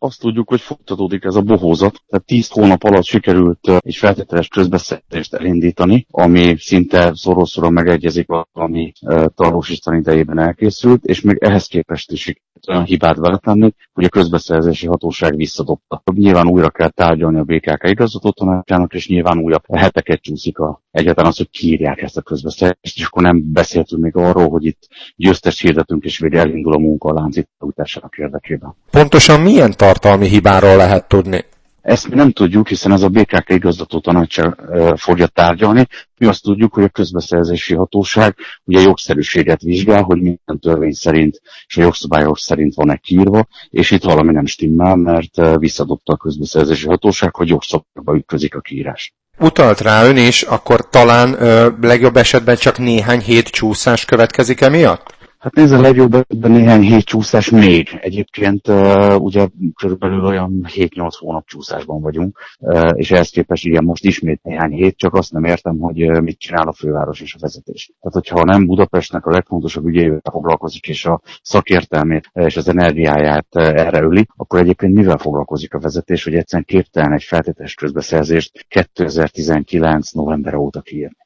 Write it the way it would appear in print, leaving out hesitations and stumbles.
Azt tudjuk, hogy folytatódik ez a bohózat, tehát 10 hónap alatt sikerült egy feltételes közbeszerzést elindítani, ami szinte szorosan megegyezik ami Tarlós István idejében elkészült, és még ehhez képest is olyan hibát veletenni, hogy a közbeszerzési hatóság visszadobta. Nyilván újra kell tárgyalni a BKK igazgatótanácsának, és nyilván újabb heteket csúszik egyáltalán az, hogy kiírják ezt a közbeszerzést, és akkor nem beszéltünk még arról, hogy itt győztest hirdetünk, és végre elindul a munka a lánc újításának érdekében. Pontosan milyen tartalmi hibáról lehet tudni? Ezt mi nem tudjuk, hiszen ez a BKK igazgatótanácsa fogja tárgyalni. Mi azt tudjuk, hogy a közbeszerzési hatóság ugye jogszerűséget vizsgál, hogy minden törvény szerint és a jogszabályok szerint van-e kiírva, és itt valami nem stimmel, mert visszadobta a közbeszerzési hatóság, hogy jogszabályokba ütközik a kiírás. Utalt rá ön is, akkor talán legjobb esetben csak néhány hét csúszás következik emiatt? Hát nézd, a legjobb esetben néhány hét csúszás még. Egyébként ugye körülbelül olyan 7-8 hónap csúszásban vagyunk, és ehhez képest igen, most ismét néhány hét, csak azt nem értem, hogy mit csinál a főváros és a vezetés. Tehát, hogyha nem Budapestnek a legfontosabb ügyével foglalkozik, és a szakértelmét és az energiáját erre öli, akkor egyébként mivel foglalkozik a vezetés, hogy egyszerűen képtelen egy feltételes közbeszerzést 2019 november óta kiírni.